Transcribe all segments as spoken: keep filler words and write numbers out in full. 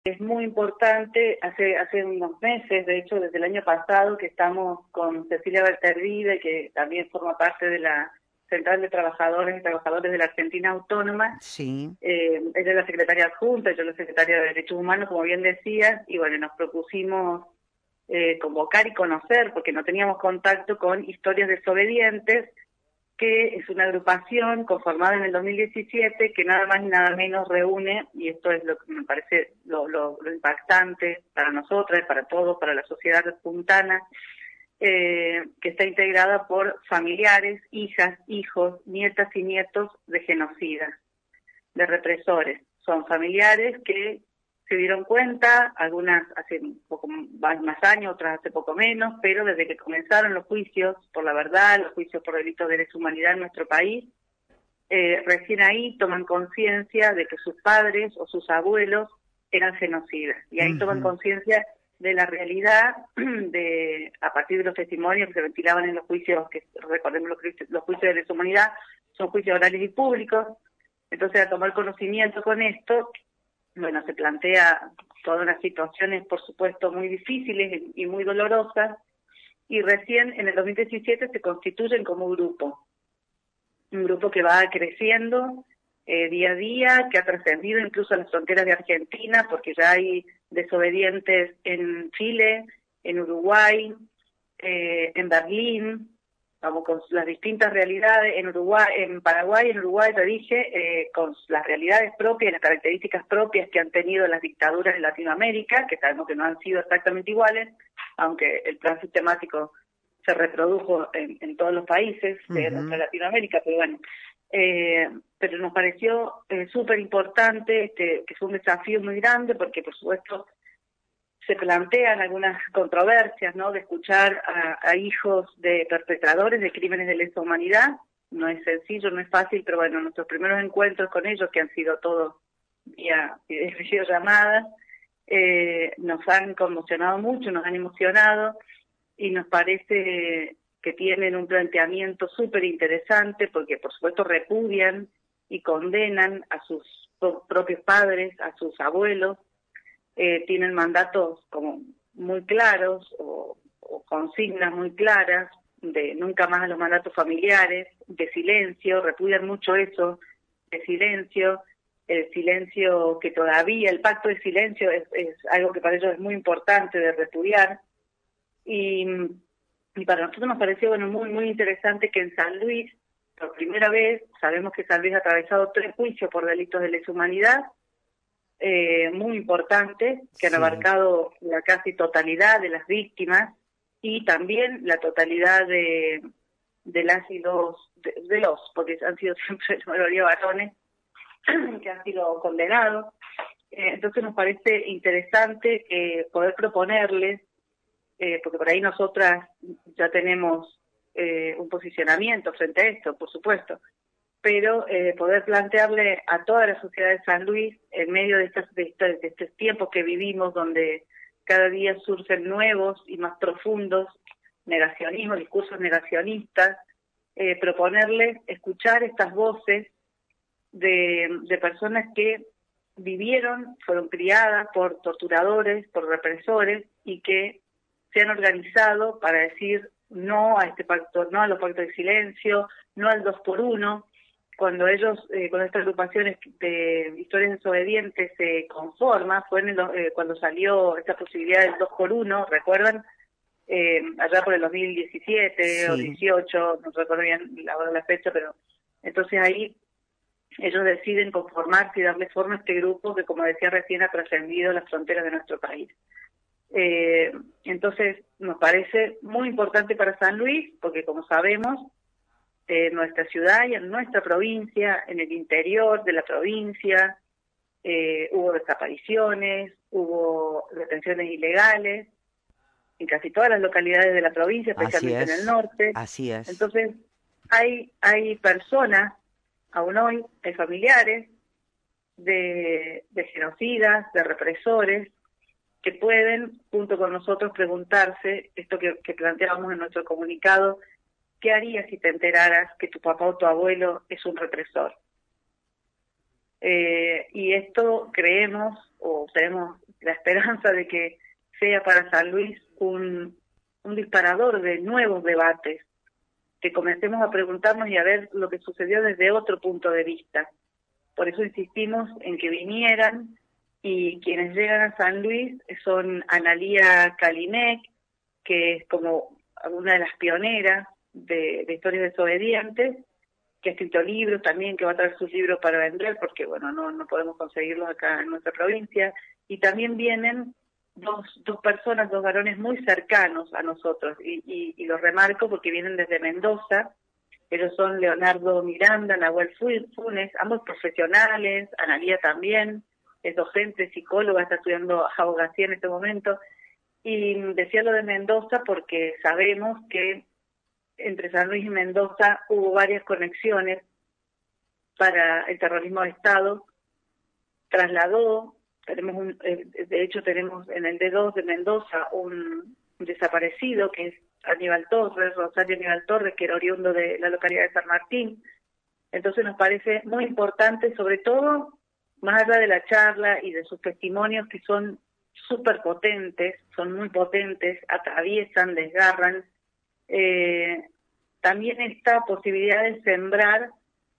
Es muy importante, hace hace unos meses, de hecho desde el año pasado, que estamos con Cecilia Bertervide, que también forma parte de la Central de Trabajadores y Trabajadores de la Argentina Autónoma. Sí. Eh, ella es la secretaria adjunta, yo la secretaria de Derechos Humanos, como bien decías, y bueno, nos propusimos eh, convocar y conocer, porque no teníamos contacto con Historias Desobedientes, que es una agrupación conformada en el dos mil diecisiete que nada más y nada menos reúne, y esto es lo que me parece lo, lo, lo impactante para nosotras, para todos, para la sociedad puntana, eh, que está integrada por familiares, hijas, hijos, nietas y nietos de genocidas, de represores. Son familiares que se dieron cuenta, algunas hace un poco más años, otras hace poco menos, pero desde que comenzaron los juicios por la verdad, los juicios por delitos de lesa humanidad en nuestro país, eh, recién ahí toman conciencia de que sus padres o sus abuelos eran genocidas. Y ahí uh-huh. toman conciencia de la realidad de a partir de los testimonios que se ventilaban en los juicios, que recordemos los, los juicios de lesa humanidad, son juicios orales y públicos. Entonces, a tomar conocimiento con esto, bueno, se plantea todas unas situaciones, por supuesto, muy difíciles y muy dolorosas, y recién en el dos mil diecisiete se constituyen como grupo, un grupo que va creciendo eh, día a día, que ha trascendido incluso a las fronteras de Argentina, porque ya hay desobedientes en Chile, en Uruguay, eh, en Berlín, vamos con las distintas realidades en Uruguay, en Paraguay, en Uruguay, ya dije, eh, con las realidades propias, las características propias que han tenido las dictaduras en Latinoamérica, que sabemos que no han sido exactamente iguales, aunque el plan sistemático se reprodujo en, en todos los países de uh-huh. nuestra Latinoamérica, pero bueno, eh, pero nos pareció eh, súper importante, este, que fue un desafío muy grande, porque por supuesto se plantean algunas controversias, ¿no?, de escuchar a, a hijos de perpetradores de crímenes de lesa humanidad. No es sencillo, no es fácil, pero bueno, nuestros primeros encuentros con ellos, que han sido todos vía videollamadas, eh, nos han conmocionado mucho, nos han emocionado, y nos parece que tienen un planteamiento súper interesante, porque por supuesto repudian y condenan a sus pro- propios padres, a sus abuelos. Eh, tienen mandatos como muy claros o, o consignas muy claras de nunca más a los mandatos familiares, de silencio, repudian mucho eso, de silencio, el silencio que todavía, el pacto de silencio es, es algo que para ellos es muy importante de repudiar, y, y para nosotros nos pareció bueno muy muy interesante que en San Luis, por primera vez, sabemos que San Luis ha atravesado tres juicios por delitos de lesa humanidad, Eh, muy importantes, que han sí. abarcado la casi totalidad de las víctimas y también la totalidad de, de las y los, de, de los, porque han sido siempre la mayoría varones, que han sido condenados. Eh, entonces nos parece interesante eh, poder proponerles, eh, porque por ahí nosotras ya tenemos eh, un posicionamiento frente a esto, por supuesto, pero eh, poder plantearle a toda la sociedad de San Luis, en medio de estos, de, estos, de estos tiempos que vivimos, donde cada día surgen nuevos y más profundos negacionismos, discursos negacionistas, eh, proponerles escuchar estas voces de, de personas que vivieron, fueron criadas por torturadores, por represores, y que se han organizado para decir no a este pacto, no a los pactos de silencio, no al dos por uno. Cuando ellos, eh, con estas agrupaciones de historias desobedientes se conforman, fue en el, eh, cuando salió esta posibilidad del dos por uno, ¿recuerdan? Eh, allá por el dos mil diecisiete sí. o dieciocho, no recuerdo bien la hora de la fecha, pero entonces ahí ellos deciden conformarse y darle forma a este grupo que, como decía recién, ha trascendido las fronteras de nuestro país. Eh, entonces nos parece muy importante para San Luis, porque como sabemos, en nuestra ciudad y en nuestra provincia, en el interior de la provincia, eh, hubo desapariciones, hubo detenciones ilegales, en casi todas las localidades de la provincia, especialmente en el norte. Así es. Entonces, hay, hay personas, aún hoy, hay familiares de, de genocidas, de represores, que pueden, junto con nosotros, preguntarse, esto que, que planteábamos en nuestro comunicado, ¿qué harías si te enteraras que tu papá o tu abuelo es un represor? Eh, y esto creemos, o tenemos la esperanza de que sea para San Luis un, un disparador de nuevos debates, que comencemos a preguntarnos y a ver lo que sucedió desde otro punto de vista. Por eso insistimos en que vinieran, y quienes llegan a San Luis son Analía Kalinek, que es como una de las pioneras de, de historias desobedientes, que ha escrito libros también, que va a traer sus libros para vender, porque bueno, no, no podemos conseguirlos acá en nuestra provincia. Y también vienen dos, dos personas, dos varones muy cercanos a nosotros, y, y, y los remarco porque vienen desde Mendoza. Ellos son Leonardo Miranda, Nahuel Funes, ambos profesionales, Analía también, es docente, psicóloga, está estudiando abogacía en este momento. Y decía lo de Mendoza porque sabemos que entre San Luis y Mendoza hubo varias conexiones para el terrorismo de Estado. Trasladó, tenemos un, de hecho tenemos en el D dos de Mendoza un desaparecido que es Aníbal Torres, Rosario Aníbal Torres, que era oriundo de la localidad de San Martín. Entonces nos parece muy importante, sobre todo, más allá de la charla y de sus testimonios que son súper potentes, son muy potentes, atraviesan, desgarran, eh, también esta posibilidad de sembrar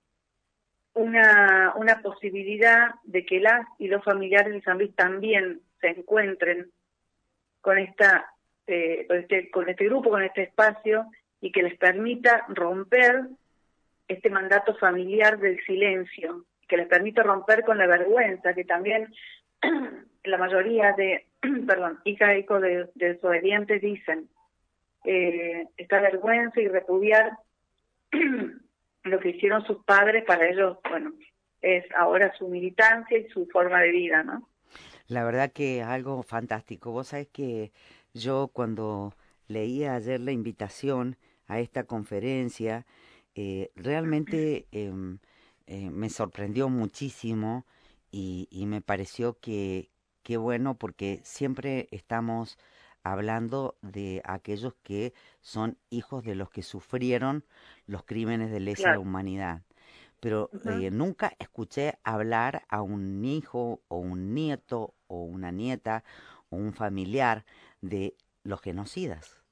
una, una posibilidad de que las y los familiares de San Luis también se encuentren con esta eh, con, este, con este grupo, con este espacio, y que les permita romper este mandato familiar del silencio, que les permita romper con la vergüenza, que también la mayoría de, perdón, hijas e hijos de, de desobedientes dicen, eh, esta vergüenza y repudiar lo que hicieron sus padres. Para ellos, bueno, es ahora su militancia y su forma de vida, ¿no? La verdad que es algo fantástico. Vos sabés que yo cuando leía ayer la invitación a esta conferencia, eh, realmente eh, eh, me sorprendió muchísimo y, y me pareció que qué bueno porque siempre estamos hablando de aquellos que son hijos de los que sufrieron los crímenes de lesa Claro. humanidad, pero Uh-huh. eh, nunca escuché hablar a un hijo o un nieto o una nieta o un familiar de los genocidas.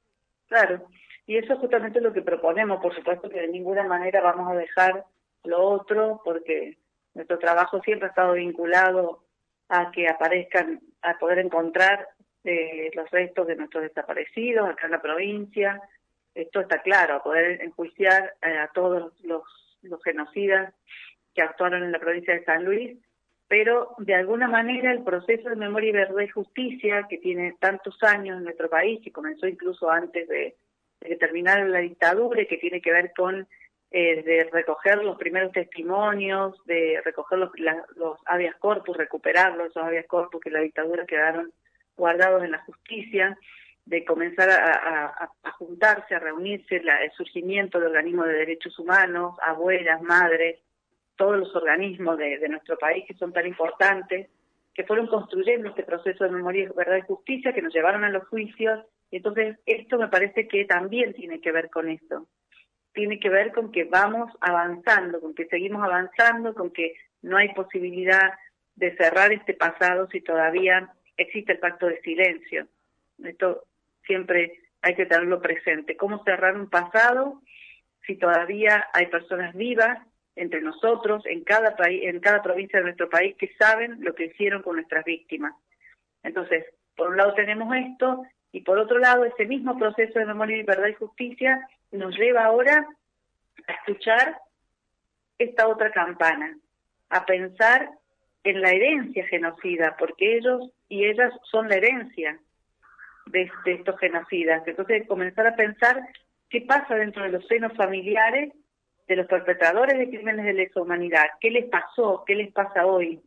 Claro, y eso es justamente lo que proponemos. Por supuesto que de ninguna manera vamos a dejar lo otro, porque nuestro trabajo siempre ha estado vinculado a que aparezcan, a poder encontrar eh, los restos de nuestros desaparecidos acá en la provincia. Esto está claro, a poder enjuiciar eh, a todos los, los genocidas que actuaron en la provincia de San Luis, pero de alguna manera el proceso de memoria y verdad y justicia, que tiene tantos años en nuestro país, y comenzó incluso antes de, de que terminara la dictadura, y que tiene que ver con eh, de recoger los primeros testimonios, de recoger los, la, los habeas corpus, recuperarlos, esos habeas corpus que en la dictadura quedaron guardados en la justicia, de comenzar a, a, a juntarse, a reunirse, la, el surgimiento de organismos de derechos humanos, abuelas, madres, todos los organismos de, de nuestro país que son tan importantes, que fueron construyendo este proceso de memoria, verdad y justicia, que nos llevaron a los juicios. Y entonces esto me parece que también tiene que ver con esto, tiene que ver con que vamos avanzando, con que seguimos avanzando, con que no hay posibilidad de cerrar este pasado si todavía existe el pacto de silencio. Esto siempre hay que tenerlo presente. ¿Cómo cerrar un pasado si todavía hay personas vivas entre nosotros, en cada país, en cada provincia de nuestro país, que saben lo que hicieron con nuestras víctimas? Entonces, por un lado tenemos esto, y por otro lado, ese mismo proceso de memoria y verdad y justicia nos lleva ahora a escuchar esta otra campana, a pensar en la herencia genocida, porque ellos y ellas son la herencia de, de estos genocidas. Entonces, comenzar a pensar qué pasa dentro de los senos familiares de los perpetradores de crímenes de lesa humanidad, qué les pasó, qué les pasa hoy.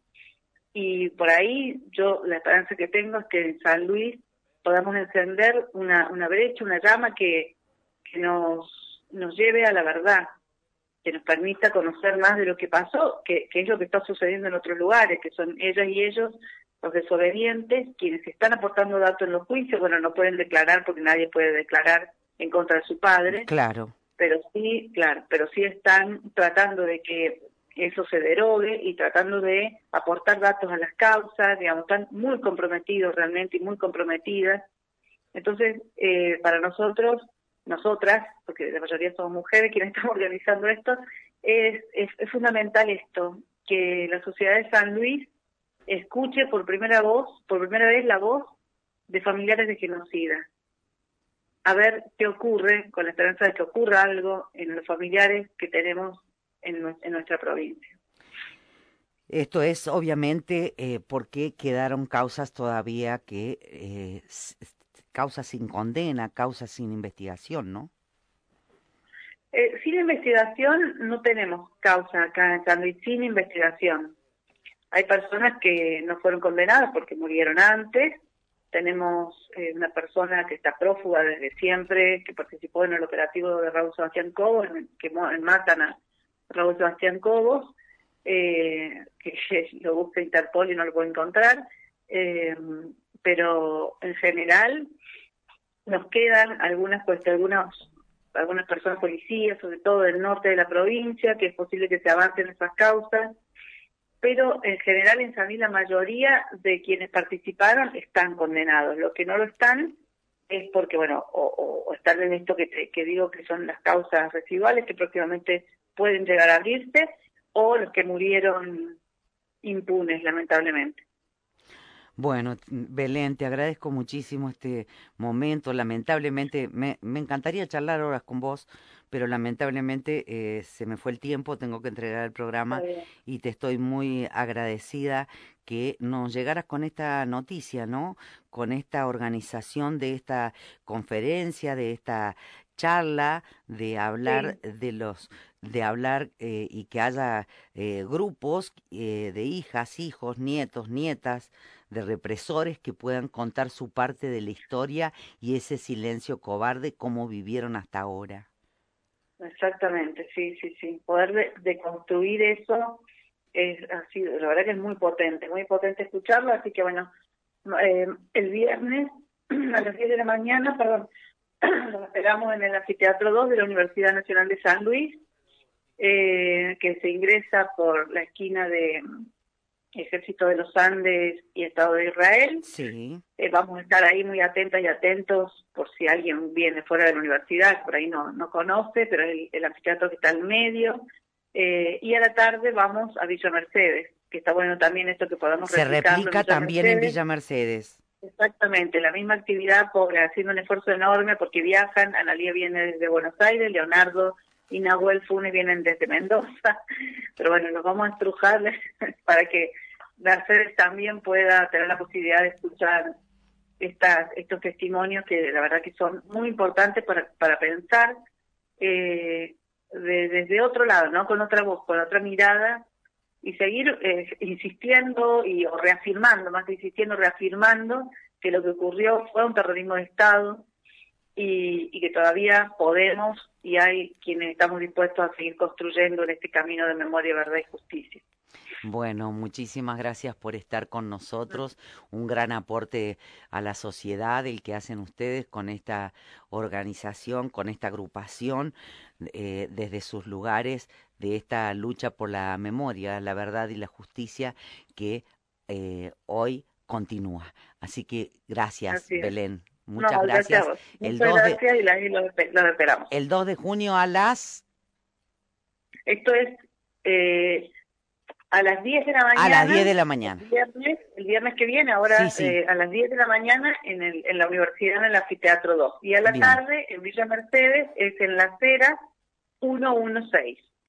Y por ahí yo la esperanza que tengo es que en San Luis podamos encender una, una brecha, una llama que, que nos, nos lleve a la verdad, que nos permita conocer más de lo que pasó, que, que es lo que está sucediendo en otros lugares, que son ellas y ellos, los desobedientes, quienes están aportando datos en los juicios. Bueno, no pueden declarar porque nadie puede declarar en contra de su padre, Claro. pero sí, claro, pero sí están tratando de que eso se derogue y tratando de aportar datos a las causas, digamos, están muy comprometidos realmente y muy comprometidas. Entonces, eh, para nosotros, nosotras, porque la mayoría somos mujeres quienes estamos organizando esto, es, es, es fundamental esto, que la sociedad de San Luis escuche por primera voz, por primera vez la voz de familiares de genocidas. A ver qué ocurre, con la esperanza de que ocurra algo en los familiares que tenemos en, en nuestra provincia. Esto es obviamente eh, porque quedaron causas todavía que, eh, causas sin condena, causas sin investigación, ¿no? Eh, sin investigación no tenemos causa acá en San Luis, sin investigación. Hay personas que no fueron condenadas porque murieron antes. Tenemos eh, una persona que está prófuga desde siempre, que participó en el operativo de Raúl Sebastián Cobos, en que matan a Raúl Sebastián Cobos, eh, que lo busca Interpol y no lo puede encontrar. Eh, pero en general nos quedan algunas, pues, algunas, algunas personas policías, sobre todo del norte de la provincia, que es posible que se avancen esas causas. Pero en general en San Luis la mayoría de quienes participaron están condenados. Los que no lo están es porque, bueno, o, o están en esto que, te, que digo que son las causas residuales que próximamente pueden llegar a abrirse, o los que murieron impunes, lamentablemente. Bueno, Belén, te agradezco muchísimo este momento. Lamentablemente, me, me encantaría charlar horas con vos, pero lamentablemente eh, se me fue el tiempo, tengo que entregar el programa y te estoy muy agradecida que nos llegaras con esta noticia, ¿no? Con esta organización de esta conferencia, de esta charla, de hablar Sí. de los, de hablar eh, y que haya eh, grupos eh, de hijas, hijos, nietos, nietas, de represores que puedan contar su parte de la historia y ese silencio cobarde como vivieron hasta ahora. Exactamente, sí, sí, sí. Poder de, de construir eso es ha sido, la verdad que es muy potente, muy potente escucharlo, así que bueno, eh, el viernes a las diez de la mañana, perdón, nos esperamos en el Anfiteatro dos de la Universidad Nacional de San Luis, eh, que se ingresa por la esquina de Ejército de los Andes y Estado de Israel. Sí. Eh, vamos a estar ahí muy atentas y atentos por si alguien viene fuera de la universidad, por ahí no, no conoce, pero el, el anfiteatro que está al medio. Eh, y a la tarde vamos a Villa Mercedes, que está bueno también esto que podamos Se replica replicarlo en Villa también Mercedes. en Villa Mercedes. Exactamente, la misma actividad, por, haciendo un esfuerzo enorme porque viajan. Analía viene desde Buenos Aires, Leonardo y Nahuel Funes vienen desde Mendoza, pero bueno, nos vamos a estrujar para que Mercedes también pueda tener la posibilidad de escuchar estas, estos testimonios que la verdad que son muy importantes para, para pensar eh, de, desde otro lado, ¿no? Con otra voz, con otra mirada, y seguir eh, insistiendo y o reafirmando, más que insistiendo, reafirmando que lo que ocurrió fue un terrorismo de Estado y, y que todavía podemos y hay quienes estamos dispuestos a seguir construyendo en este camino de memoria, verdad y justicia. Bueno, muchísimas gracias por estar con nosotros. Un gran aporte a la sociedad el que hacen ustedes con esta organización, con esta agrupación eh, desde sus lugares de esta lucha por la memoria, la verdad y la justicia que eh, hoy continúa. Así que gracias, Belén. Muchas no, gracias. gracias El Muchas dos gracias de, y, la, y lo, lo esperamos. El dos de junio a las... Esto es... Eh, a las diez de la mañana. A las diez de la mañana. El viernes, el viernes que viene, ahora sí, sí. Eh, a las diez de la mañana en, el, en la universidad, en el Anfiteatro dos. Y a la Bien. tarde, en Villa Mercedes, es en la acera ciento dieciséis.